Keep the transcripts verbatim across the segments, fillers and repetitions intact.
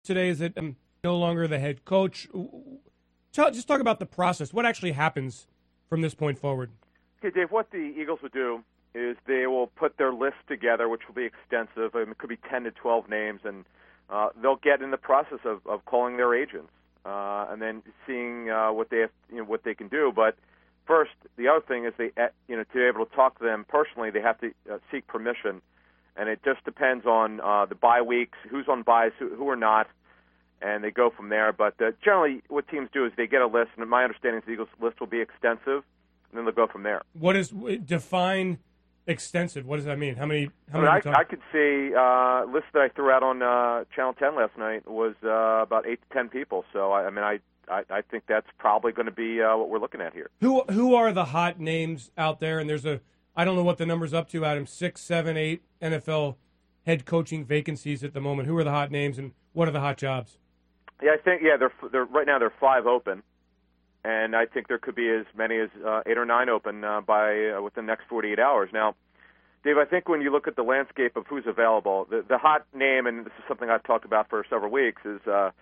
today is that um, no longer the head coach. Tell, just talk about the process. What actually happens from this point forward? Okay, Dave, what the Eagles would do is they will put their list together, which will be extensive. I mean, it could be ten to twelve names, and uh, they'll get in the process of, of calling their agents uh, and then seeing uh, what they have, you know, what they can do. But first, the other thing is they, you know, to be able to talk to them personally, they have to uh, seek permission, and it just depends on uh, the bye weeks, who's on byes, who, who are not, and they go from there. But uh, generally, what teams do is they get a list, and my understanding is the Eagles list will be extensive, and then they'll go from there. What is define extensive? What does that mean? How many? How I, many? mean, I, I could say uh, list that I threw out on uh, Channel ten last night was uh, about eight to ten people. So I, I mean, I, I I think that's probably going to be uh, what we're looking at here. Who who are the hot names out there? And there's a I don't know what the number's up to, Adam. Six, seven, eight N F L head coaching vacancies at the moment. Who are the hot names and what are the hot jobs? Yeah, I think yeah, they're they're right now they're five open. And I think there could be as many as uh, eight or nine open uh, by uh, within the next forty-eight hours. Now, Dave, I think when you look at the landscape of who's available, the, the hot name, and this is something I've talked about for several weeks, is uh,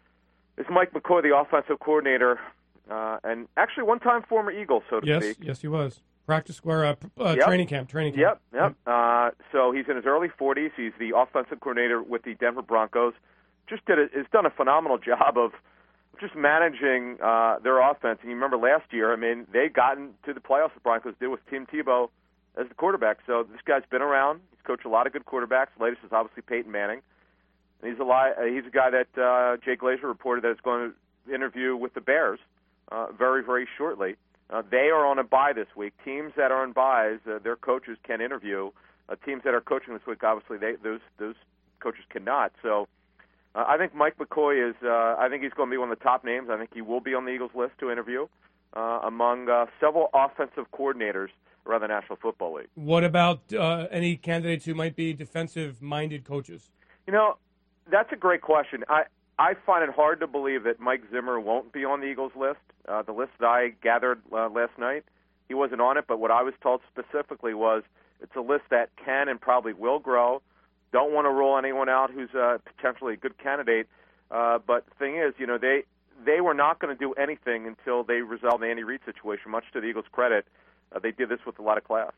is Mike McCoy, the offensive coordinator, uh, and actually one-time former Eagle, so to yes, speak. Yes, he was. Practice square, uh, uh, yep. training camp, training camp. Yep, yep. yep. Uh, so he's in his early forties. He's the offensive coordinator with the Denver Broncos. Just did a, has done a phenomenal job of just managing uh, their offense. And you remember last year, I mean, they got into the playoffs, the Broncos did, with Tim Tebow as the quarterback. So this guy's been around. He's coached a lot of good quarterbacks. The latest is obviously Peyton Manning. And he's a, li- uh, he's a guy that uh, Jay Glazer reported that is going to interview with the Bears uh, very, very shortly. Uh, they are on a bye this week. Teams that are on byes, uh, their coaches can interview. Uh, teams that are coaching this week, obviously, they, those those coaches cannot. So Uh, I think Mike McCoy is, uh, I think he's going to be one of the top names. I think he will be on the Eagles list to interview uh, among uh, several offensive coordinators around the National Football League. What about uh, any candidates who might be defensive-minded coaches? You know, that's a great question. I, I find it hard to believe that Mike Zimmer won't be on the Eagles list. Uh, the list that I gathered uh, last night, he wasn't on it, but what I was told specifically was it's a list that can and probably will grow. Don't want to rule anyone out who's uh, potentially a good candidate. Uh, but the thing is, you know, they they were not going to do anything until they resolved the Andy Reid situation, much to the Eagles' credit. Uh, they did this with a lot of class.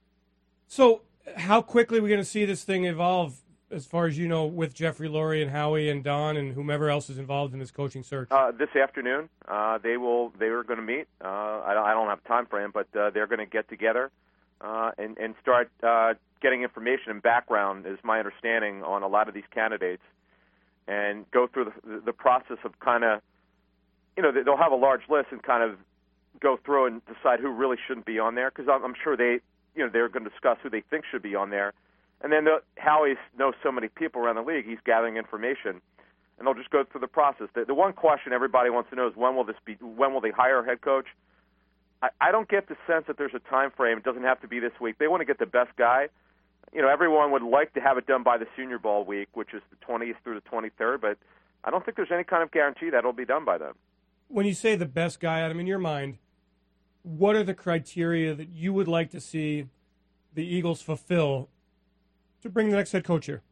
So how quickly are we going to see this thing evolve, as far as you know, with Jeffrey Lurie and Howie and Don and whomever else is involved in this coaching search? Uh, this afternoon, uh, they will. They are going to meet. Uh, I, don't, I don't have a time frame, but uh, they're going to get together uh, and, and start uh, getting information and background, is my understanding, on a lot of these candidates, and go through the, the process of kind of, you know, they'll have a large list and kind of go through and decide who really shouldn't be on there, because I'm, I'm sure they, you know, they're going to discuss who they think should be on there. And then the, Howie knows so many people around the league, he's gathering information, and they'll just go through the process. The, the one question everybody wants to know is when will this be? When will they hire a head coach? I, I don't get the sense that there's a time frame. It doesn't have to be this week. They want to get the best guy. You know, everyone would like to have it done by the Senior Bowl week, which is the twentieth through the twenty-third, but I don't think there's any kind of guarantee that it'll be done by then. When you say the best guy, Adam, in your mind, what are the criteria that you would like to see the Eagles fulfill to bring the next head coach here?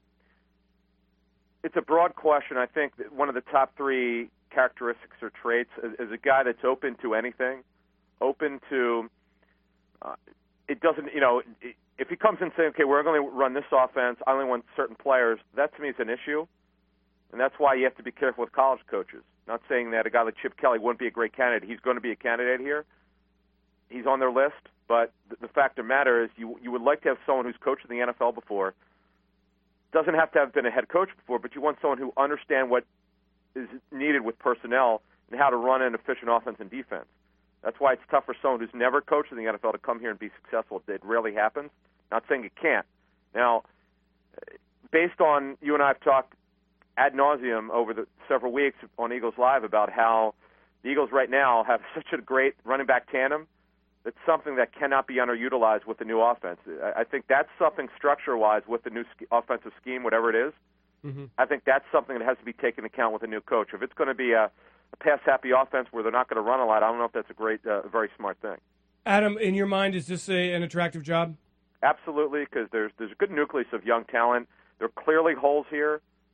It's a broad question. I think that one of the top three characteristics or traits is, is a guy that's open to anything, open to uh, it doesn't, you know, it, if he comes in saying, okay, we're going to run this offense, I only want certain players, that to me is an issue. And that's why you have to be careful with college coaches. Not saying that a guy like Chip Kelly wouldn't be a great candidate. He's going to be a candidate here. He's on their list. But the fact of the matter is you you would like to have someone who's coached in the N F L before. Doesn't have to have been a head coach before, but you want someone who understands what is needed with personnel and how to run an efficient offense and defense. That's why it's tough for someone who's never coached in the N F L to come here and be successful. It rarely happens. Not saying it can't. Now, based on, you and I have talked ad nauseum over the several weeks on Eagles Live about how the Eagles right now have such a great running back tandem. It's something that cannot be underutilized with the new offense. I think that's something structure-wise with the new sch- offensive scheme, whatever it is. Mm-hmm. I think that's something that has to be taken into account with a new coach. If it's going to be a, a pass-happy offense where they're not going to run a lot, I don't know if that's a great, uh, very smart thing. Adam, in your mind, is this a, an attractive job? Absolutely, because there's there's a good nucleus of young talent. There are clearly holes here.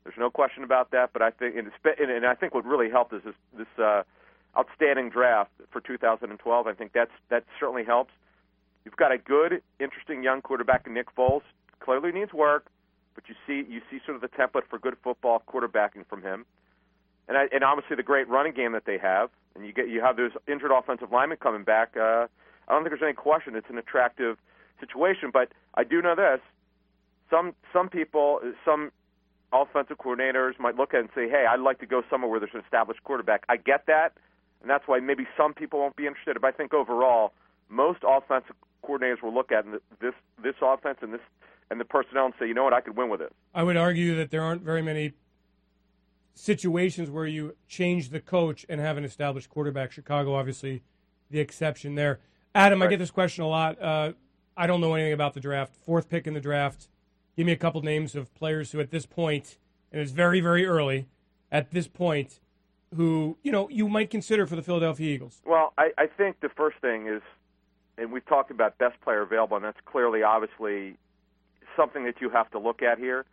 There's no question about that. But I think, and, and I think what really helped is this, this uh, outstanding draft for two thousand twelve. I think that's that certainly helps. You've got a good, interesting young quarterback in Nick Foles. Clearly needs work, but you see you see sort of the template for good football quarterbacking from him, and I, and obviously the great running game that they have. And you get you have those injured offensive linemen coming back. Uh, I don't think there's any question it's an attractive situation. But I do know this: some some people, some offensive coordinators might look at it and say, "Hey, I'd like to go somewhere where there's an established quarterback." I get that, and that's why maybe some people won't be interested. But I think overall, most offensive coordinators will look at this this offense and this and the personnel and say, "You know what? I could win with it." I would argue that there aren't very many situations where you change the coach and have an established quarterback. Chicago, obviously, the exception there. Adam, right. I get this question a lot. Uh, I don't know anything about the draft. Fourth pick in the draft. Give me a couple names of players who at this point, and it's very, very early, at this point, who, you know, you might consider for the Philadelphia Eagles. Well, I, I think the first thing is, and we've talked about best player available, and that's clearly, obviously, something that you have to look at here.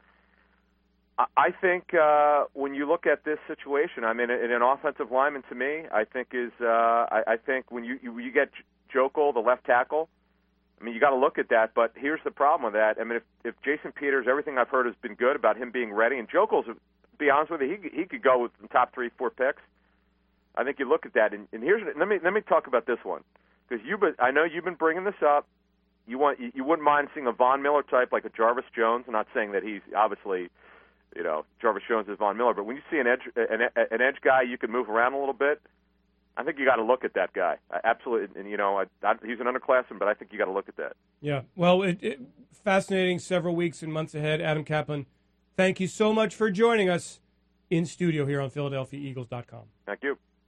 I think uh, when you look at this situation, I mean, in an offensive lineman, to me, I think is uh, I, I think when you, you you get Jokel, the left tackle, I mean, you got to look at that. But here's the problem with that. I mean, if, if Jason Peters, everything I've heard has been good about him being ready, and Jokel's, to be honest with you, he he could go with the top three, four picks. I think you look at that, and, and here's let me let me talk about this one because you, I know you've been bringing this up. You want you, you wouldn't mind seeing a Von Miller type like a Jarvis Jones. I'm not saying that he's obviously. You know, Jarvis Jones is Von Miller, but when you see an edge, an, an edge guy, you can move around a little bit. I think you got to look at that guy. I, absolutely, and you know, I, I, he's an underclassman, but I think you got to look at that. Yeah, well, it, it, fascinating several weeks and months ahead. Adam Kaplan, thank you so much for joining us in studio here on Philadelphia Eagles dot com. Thank you.